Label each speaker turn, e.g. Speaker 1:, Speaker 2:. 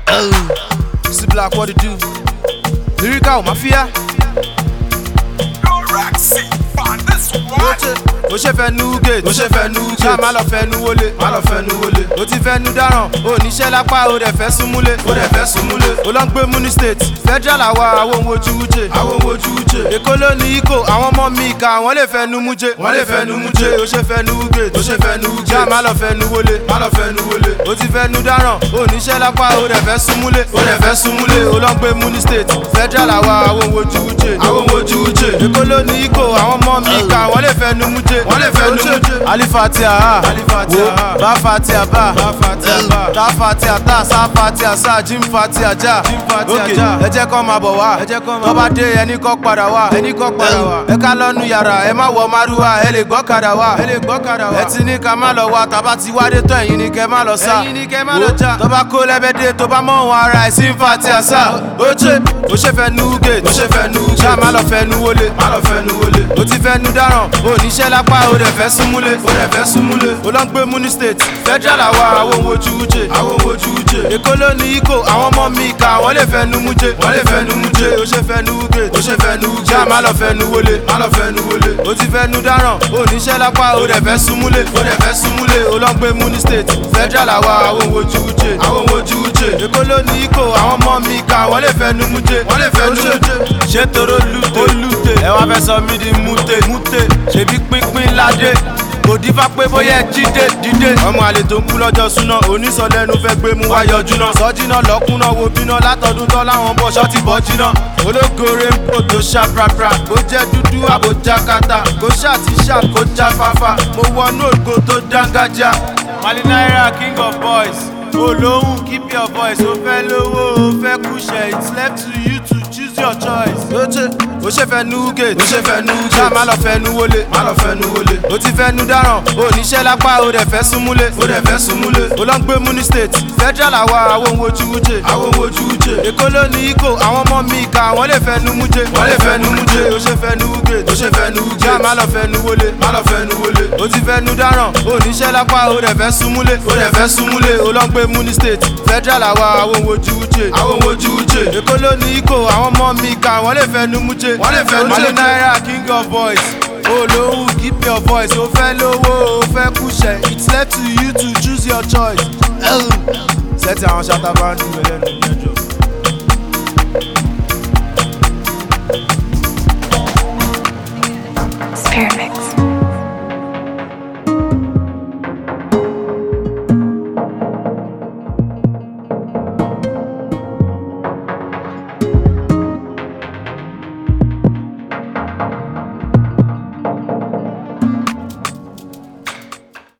Speaker 1: See Black, what it do? Lyrical Mafia. Ó ṣe fẹ́ nu gate, ó ṣe fẹ́ nu gate. Ṣá má lọ fẹ́ nu wọlé, má lọ fẹ́ nu wọlé. Ó ti fẹ́ nu dáràn, ó níṣẹ́ lápá, ó dẹ̀ fẹ́ súnmúlé, ó dẹ̀ fẹ́ súnmúlé. Ó lọ ń gbé Muni State, Federal àwa àwọn ohun ojú wúje, àwọn ohun ojú wúje. Èkó ló ní Iko, àwọn ọmọ mi ìka, wọ́n lè fẹ́ nu múje, wọ́n lè fẹ́ nu múje. Ó ṣe fẹ́ nu gate, ó ṣe fẹ́ nu gate. Ṣá má lọ fẹ́ nu wọlé, má lọ fẹ́ nu wọlé. Ó ti fẹ́ nu dáràn, ó níṣẹ́ lápá, ó dẹ̀ fẹ́ súnmúlé, ó dẹ̀ fẹ́ súnmúlé. Ó lọ ń gbé Muni State, Federal àwa àwọn ohun ojú wúje, àwọn ohun ojú wúje. Èkó ló ní Iko, àwọn ọmọ mi ìka, wọ́n lè fẹ́ nu múje, wọ́n lè fẹ́ nu múje. Alifatia ha, wo, ba fatia ba, ta fatia ta, sa fatia sa, jim fatia ja. Ok, ẹ jẹ́ kó máa bọ̀ wá, tó bá dé ẹni kó padà wá, ẹ ká lọ́nu yàrá, ẹ má wọ márúwá, ẹ lè gbọ́kadà wá, ẹ ti ní ká má lọ wá, tàbá ti wádé tó ẹ̀yin ni kẹ́ má lọ sá, tó bá kó lẹ́bẹ̀dé, tó bá mọ̀ wọn ara ẹ̀ sí fatia sá. Ó ṣe fẹ́ nu gate, ṣá má lọ fẹ́ nu wọlé, ó ti fẹ́ nu dáràn, ó níṣẹ́ lápá, ó dẹ̀ fẹ́ súnmúlé, ó dẹ̀ fẹ́ súnmúlé. Ó lọ ń gbé Muni State, Federal àwa àwọn ohun ojú wúje, àwọn ohun ojú wúje. Èkó ló ní Iko, àwọn ọmọ mi ìka, wọ́n lè fẹ́ nu múje, wọ́n lè fẹ́ nu múje. Ó ṣe fẹ́ nu gate, ó ṣe fẹ́ nu gate. Ṣá má lọ fẹ́ nu wọlé, má lọ fẹ́ nu wọlé. Ó ti fẹ́ nu dáràn, ó níṣẹ́ lápá, ó dẹ̀ fẹ́ súnmúlé, ó dẹ̀ fẹ́ súnmúlé. Ó lọ ń gbé Muni State, Federal àwa àwọn ohun ojú wúje, àwọn ohun ojú wúje. Èkó ló ní Iko, àwọn ọmọ mi ìka, wọ́n lè fẹ́ nu múje, wọ́n lè fẹ́ nu múje. Ṣé toro lute, ẹ wá fẹ́ sọ mí di múte, ṣèbí pínpín ládé. Kò dífá pé bóyá dídé. Ọmọ àlè tó ń kú lọ́jọ́ súná, onísọ̀lẹ́nu fẹ́ gbé mú wá yọjú náà. Sọ́jínà lọ́kùnà wo bíná látọdún tán láwọn bọ̀ ṣọ́ọ̀tì bọ́ jiná. Ológo rainbow tó ṣá prapra, kó jẹ́ dúdú àbójá kata. Kó ṣá ti ṣá kó já fáfá, mo wọnú ògo tó dángájá. Mali Naira king of boys, olóhùn keep your voice. Ó fẹ́ lówó, ó fẹ́ kúṣẹ̀, it's left to you to choose your choice. Ó ṣe fẹ́ nu gate, ṣá má lọ fẹ́ nu wọlé, ó ti fẹ́ nu dáràn, ó níṣẹ́ lápá, ó dẹ̀ fẹ́ súnmúlé, ó lọ ń gbé Muni State, Federal àwa àwọn ohun ojú wúje, Èkó ló ní Iko, àwọn ọmọ mi ìka, wọ́n lè fẹ́ nu múje, ó ṣe fẹ́ nu gate, ṣá má lọ fẹ́ nu wọlé, ó ti fẹ́ nu dáràn, ó níṣẹ́ lápá, ó dẹ̀ fẹ́ súnmúlé, ó lọ ń gbé Muni State, Federal àwa àwọn ohun ojú wúje, Èkó ló ní Iko, àwọn ọmọ mi ìka, wọ́n lè fẹ́ nu múje, Mali Naira king of boys, olóhùn keep your voice. Ó fẹ́ lówó, ó fẹ́ kúṣẹ̀, it's left to you to choose your choice. Sẹ́tì àwọn ṣáta bá ń dùn lẹ́nu mẹ́jọ.
Speaker 2: Experiment.